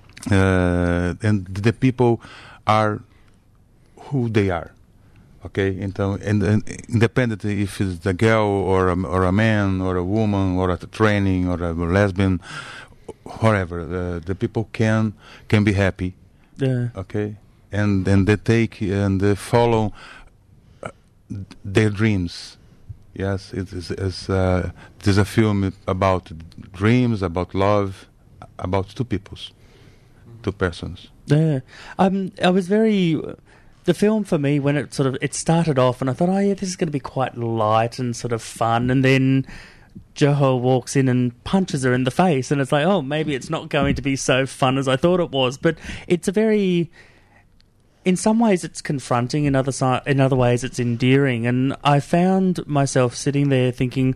the people are who they are. Okay, and independent if it's a girl or a man or a woman or a training or a lesbian, whatever, the people can be happy. Yeah. Okay, and they take and they follow their dreams. Yes, it is a film about dreams, about love, about two persons. Yeah, I was very. The film for me, when it started off, and I thought, oh yeah, this is going to be quite light and sort of fun, and then Joho walks in and punches her in the face, and it's like, oh, maybe it's not going to be so fun as I thought it was. But it's a very, in some ways, it's confronting. In other ways, it's endearing. And I found myself sitting there thinking,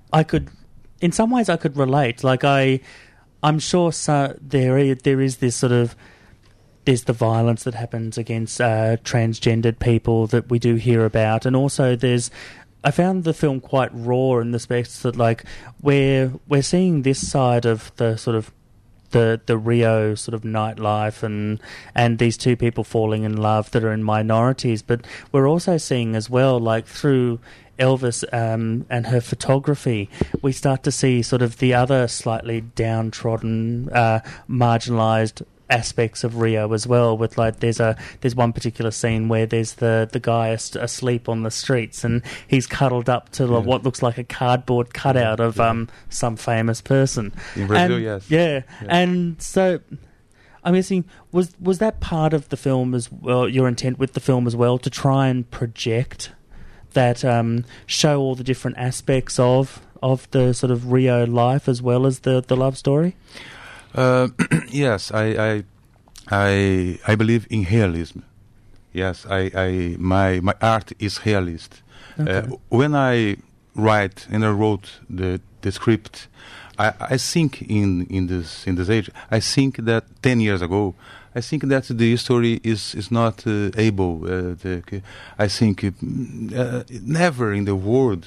in some ways, I could relate. Like I'm sure there is this sort of. There's the violence that happens against transgendered people that we do hear about, and also I found the film quite raw in the respects that, like, we're seeing this side of the sort of the Rio sort of nightlife and these two people falling in love that are in minorities, but we're also seeing as well, like, through Elvis and her photography, we start to see sort of the other slightly downtrodden, marginalised aspects of Rio as well, with, like, there's one particular scene where there's the guy asleep on the streets, and he's cuddled up to what looks like a cardboard cutout of some famous person in Brazil. Yes. Yeah, and so I'm guessing was that part of the film as well, your intent with the film as well, to try and project that, show all the different aspects of the sort of Rio life as well as the love story? Yes, I believe in realism. Yes, my art is realist. Okay. When I wrote the script, I think in this age, I think that 10 years ago, I think that the story is not able. I think never in the world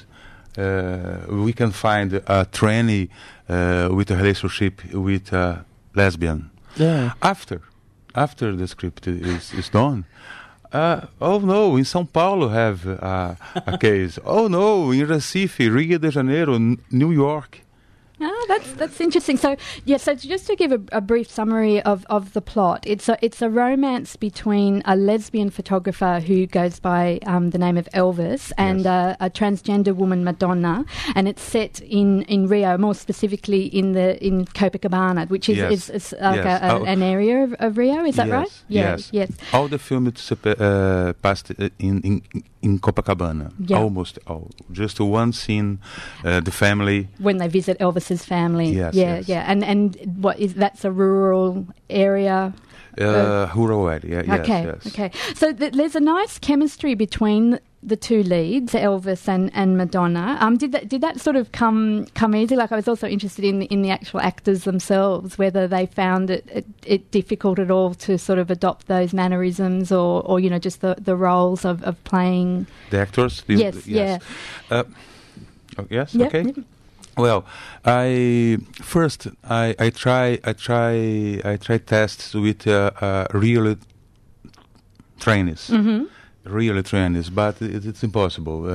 we can find a trainee with a relationship with a lesbian. Yeah. After the script is done. Oh no, in São Paulo have a case. Oh no, in Recife, Rio de Janeiro, New York. Oh, that's interesting. So just to give a brief summary of the plot, it's a romance between a lesbian photographer who goes by the name of Elvis and a transgender woman, Madonna, and it's set in Rio, more specifically in Copacabana, which is like an area of Rio. Is that right? Yes. All the film is passed in Copacabana. Yeah. Almost all. Just one scene, the family when they visit Elvis's family. Yes. And what is that's a rural area? Rural area. Yes. Okay. So there's a nice chemistry between the two leads, Elvis and Madonna. Did that sort of come easy? Like, I was also interested in the actual actors themselves, whether they found it difficult at all to sort of adopt those mannerisms, or just the roles of playing the actors. Yes. Yes. Yeah. Okay. Yeah. Well, I try tests with real trainees. Mm-hmm. Really trainees, but it's impossible.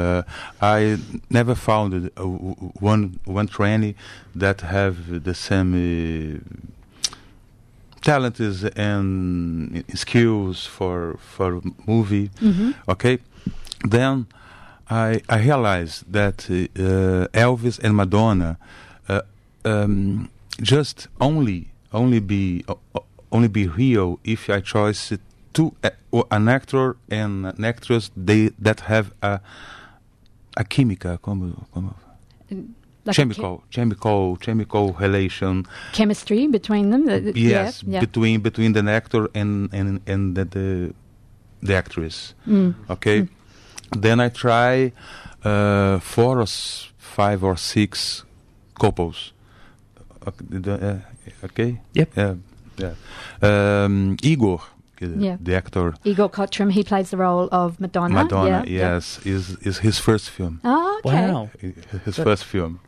I never found one trainee that have the same talents and skills for movie. Mm-hmm. Okay, then I realized that Elvis and Madonna just only be real if I choose an actor and an actress that have a química, chemical relation, chemistry between them. Yes, between the actor and the actress. Okay. Then I try 4 or 5 or 6 couples. Okay. Yep. Igor. The actor Igor Kotram, he plays the role of Madonna. Madonna, yes, is his first film. Oh, okay. Wow. His first film.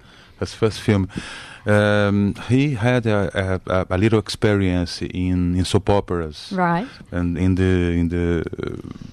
He had a little experience in soap operas, right? And in the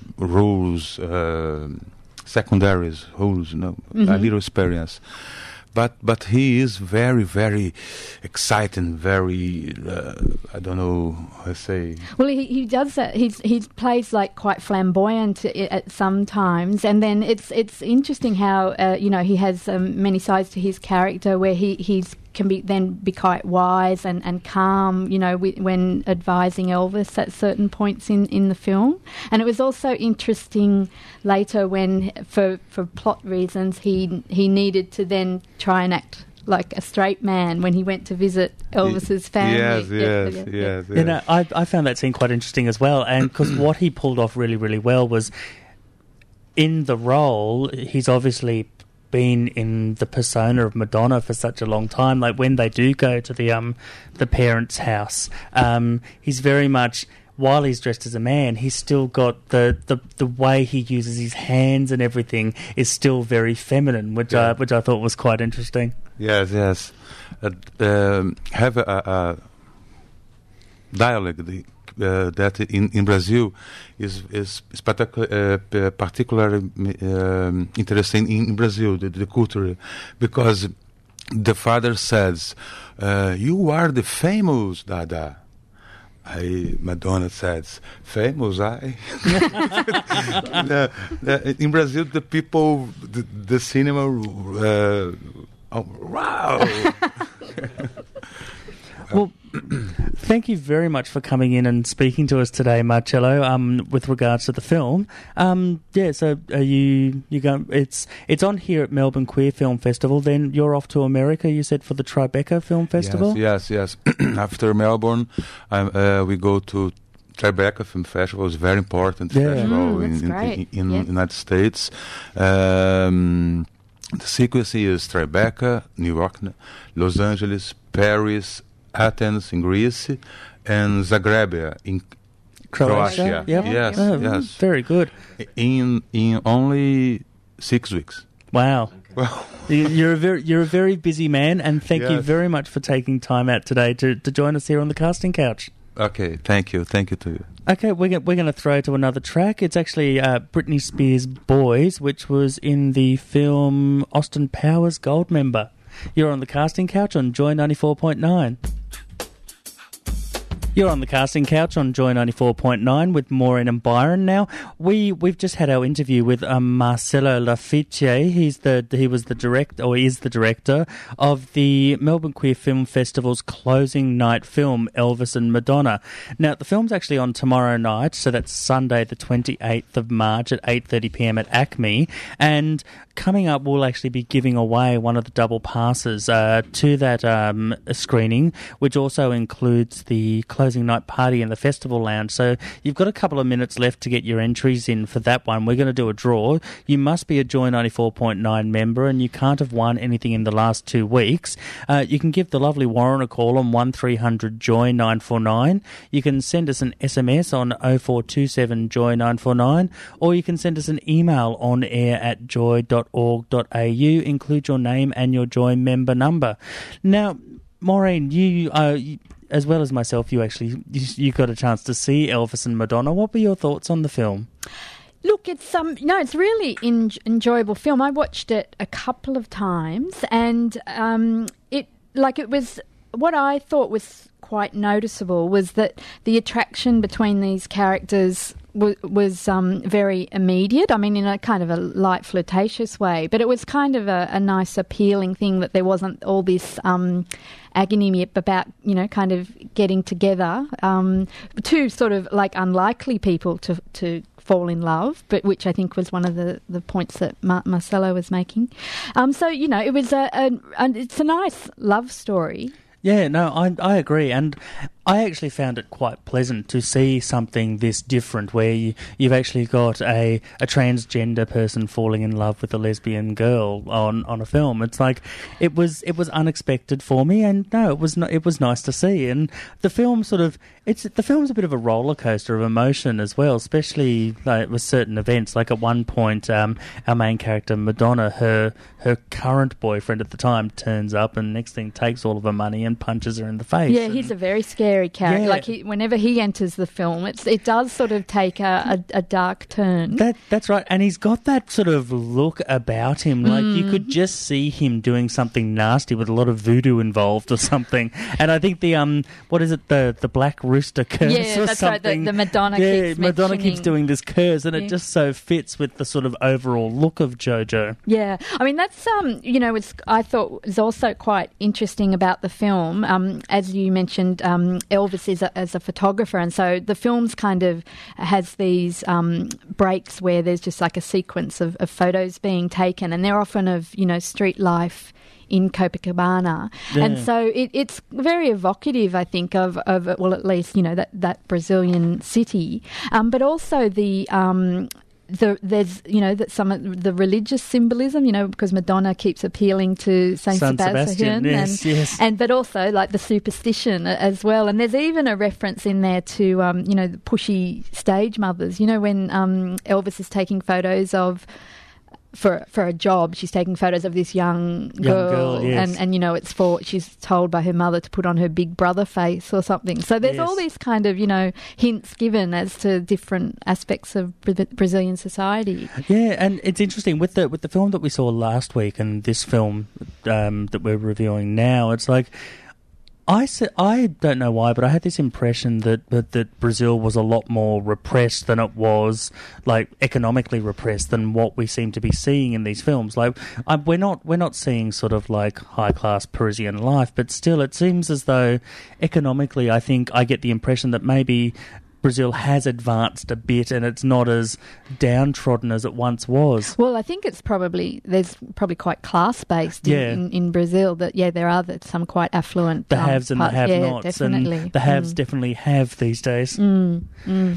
roles, secondaries roles, a little experience. but he is very, very exciting, very I don't know how to say. Well, he does that. He plays like quite flamboyant at some times, and then it's interesting how he has many sides to his character where can be quite wise and calm, when advising Elvis at certain points in the film. And it was also interesting later when, for plot reasons, he needed to then try and act like a straight man when he went to visit Elvis's family. Yes. I found that scene quite interesting as well, and because what he pulled off really, really well was, in the role, he's obviously been in the persona of Madonna for such a long time. Like when they do go to the parents' house, he's very much, while he's dressed as a man, he's still got the way he uses his hands and everything is still very feminine, which I thought was quite interesting. Yes. Have a dialogue that in Brazil is particularly interesting in Brazil, the culture, because the father says, "You are the famous Dada." Madonna says, "Famous, I." In Brazil, the people, the cinema, wow. Well, thank you very much for coming in and speaking to us today, Marcello, with regards to the film. So are you going? It's on here at Melbourne Queer Film Festival. Then you're off to America, you said, for the Tribeca Film Festival? Yes. After Melbourne, we go to Tribeca Film Festival. It's a very important festival in the United States. The sequence is Tribeca, New York, Los Angeles, Paris, Athens in Greece, and Zagreb in Croatia. Yes. Very good. In only 6 weeks. Wow. Well, you're a very busy man, and thank you very much for taking time out today to join us here on the Casting Couch. Okay, thank you to you. Okay, we're going to throw to another track. It's actually Britney Spears' Boys, which was in the film Austin Powers Goldmember. You're on the Casting Couch on Joy 94.9. You're on the Casting Couch on Joy 94.9 with Maureen and Byron. Now, we've just had our interview with Marcello Lafitte. He is the director of the Melbourne Queer Film Festival's closing night film, Elvis and Madonna. Now, the film's actually on tomorrow night, so that's Sunday the 28th of March at 8:30pm at Acme. And coming up, we'll actually be giving away one of the double passes to that screening, which also includes the closing night party in the festival lounge. So you've got a couple of minutes left to get your entries in for that one. We're going to do a draw. You must be a Joy 94.9 member, and you can't have won anything in the last 2 weeks. You can give the lovely Warren a call on 1300 Joy 949. You can send us an SMS on 0427 Joy 949, or you can send us an email on air at joy.org.au. Include your name and your Joy member number. Now, Maureen, you as well as myself, you got a chance to see Elvis and Madonna. What were your thoughts on the film? Look, it's it's really enjoyable film. I watched it a couple of times, and it was what I thought was quite noticeable was that the attraction between these characters was very immediate. I mean, in a kind of a light, flirtatious way, but it was kind of a nice, appealing thing that there wasn't all this agony about, kind of getting together. Two sort of like unlikely people to fall in love, but which I think was one of the points that Marcello was making. So, it was it's a nice love story. Yeah, no, I agree, and I actually found it quite pleasant to see something this different, where you've actually got a transgender person falling in love with a lesbian girl on a film. It's like it was unexpected for me, and no, it was nice to see. And the film the film's a bit of a roller coaster of emotion as well, especially with certain events. Like at one point, our main character Madonna, her current boyfriend at the time turns up, and next thing takes all of her money and punches her in the face. Yeah, he's a very scary scary character. Yeah. Like whenever he enters the film, it does sort of take a dark turn. That's right, and he's got that sort of look about him. Like you could just see him doing something nasty with a lot of voodoo involved or something. And I think the what is it, the Black Rooster curse or that's something? Right. The Madonna. Madonna keeps doing this curse, and Yeah. it just so fits with the sort of overall look of JoJo. Yeah, I mean that's I thought was also quite interesting about the film. As you mentioned, Elvis is as a photographer, and so the film's kind of has these breaks where there's just like a sequence of photos being taken, and they're often of street life in Copacabana. Yeah. And so it's very evocative, I think, of well, at least that Brazilian city, but also there's that some of the religious symbolism, because Madonna keeps appealing to Saint Sebastian, yes. and but also like the superstition as well. And there's even a reference in there to the pushy stage mothers. When Elvis is taking photos of. For a job, she's taking photos of this young girl yes. and she's told by her mother to put on her big brother face or something. So there's all these kind of hints given as to different aspects of Brazilian society. Yeah, and it's interesting with the film that we saw last week and this film that we're reviewing now. It's like. I don't know why, but I had this impression that Brazil was a lot more repressed than it was, like economically repressed than what we seem to be seeing in these films. Like we're not seeing sort of like high class Parisian life, but still, it seems as though economically, I think I get the impression that maybe Brazil has advanced a bit and it's not as downtrodden as it once was. Well, I think there's probably quite class-based in Brazil, that, there are some quite affluent the haves and the have-nots. Definitely. And the haves definitely have these days. And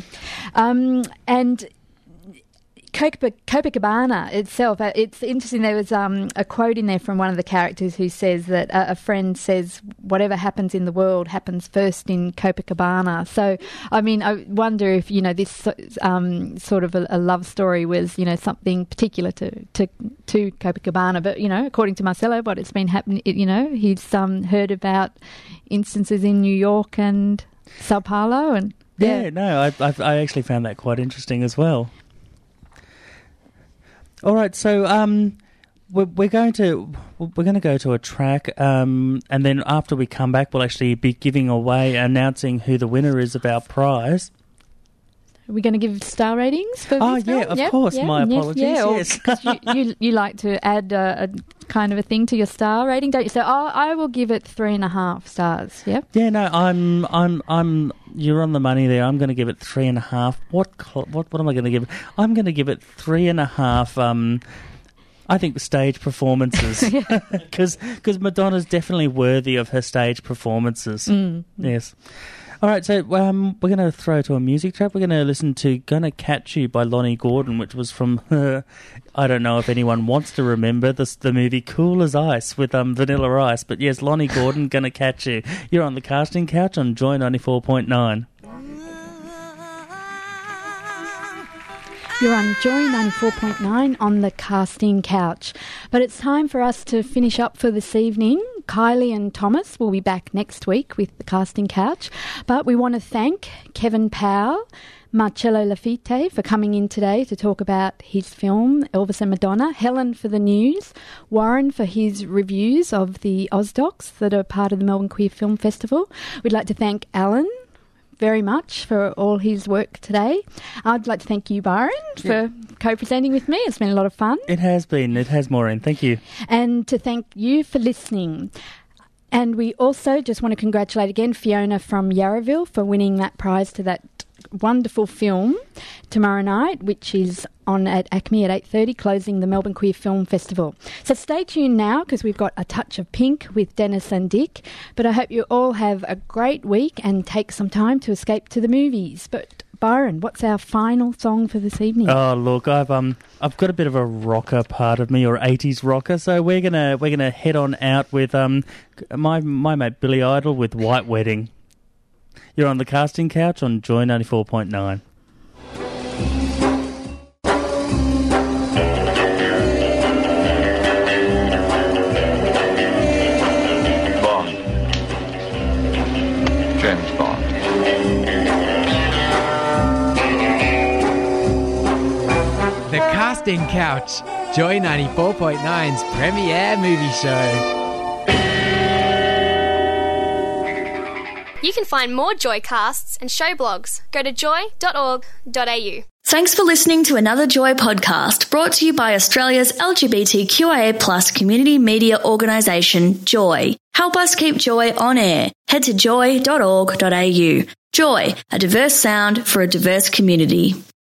Copacabana itself, it's interesting. There was a quote in there from one of the characters who says that a friend says, whatever happens in the world happens first in Copacabana. So, I mean, I wonder if, this sort of a love story was, something particular to Copacabana. But, according to Marcelo, what it's been happening, he's heard about instances in New York and Sao Paulo. And I actually found that quite interesting as well. All right, so we're going to go to a track, and then after we come back, we'll actually be announcing who the winner is of our prize. Are we going to give star ratings for this film? Of course. My apologies. Yes. you like to add a kind of a thing to your star rating, don't you? So I will give it 3.5 stars. Yeah. Yeah. No, I'm. You're on the money there. I'm going to give it 3.5. What am I going to give it? I'm going to give it 3.5. I think the stage performances, because Madonna's definitely worthy of her stage performances. Yes. All right, so we're going to throw to a music track. We're going to listen to Gonna Catch You by Lonnie Gordon, which was from, I don't know if anyone wants to remember, the movie Cool as Ice with Vanilla Ice. But yes, Lonnie Gordon, Gonna Catch You. You're on the Casting Couch on Joy 94.9. You're on Joy 94.9 on the Casting Couch. But it's time for us to finish up for this evening. Kylie and Thomas will be back next week with the Casting Couch. But we want to thank Kevin Powell, Marcello Lafitte for coming in today to talk about his film, Elvis and Madonna, Helen for the news, Warren for his reviews of the Ozdocs that are part of the Melbourne Queer Film Festival. We'd like to thank Alan very much for all his work today. I'd like to thank you, Byron, for co-presenting with me. It's been a lot of fun. It has been. It has, Maureen. Thank you. And to thank you for listening. And we also just want to congratulate again Fiona from Yarraville for winning that prize to that wonderful film tomorrow night, which is on at Acme at 8:30, closing the Melbourne Queer Film Festival. So stay tuned now, because we've got A Touch of Pink with Dennis and Dick. But I hope you all have a great week and take some time to escape to the movies. But Byron, what's our final song for this evening? Oh, look, I've got a bit of a rocker part of me, or 80s rocker, so we're gonna head on out with my mate Billy Idol with White Wedding. You're on the Casting Couch on Joy 94.9. Bond. James Bond. Casting Couch, Joy 94.9's premiere movie show. You can find more Joycasts and show blogs. Go to joy.org.au. Thanks for listening to another Joy podcast brought to you by Australia's LGBTQIA+ community media organisation, Joy. Help us keep Joy on air. Head to joy.org.au. Joy, a diverse sound for a diverse community.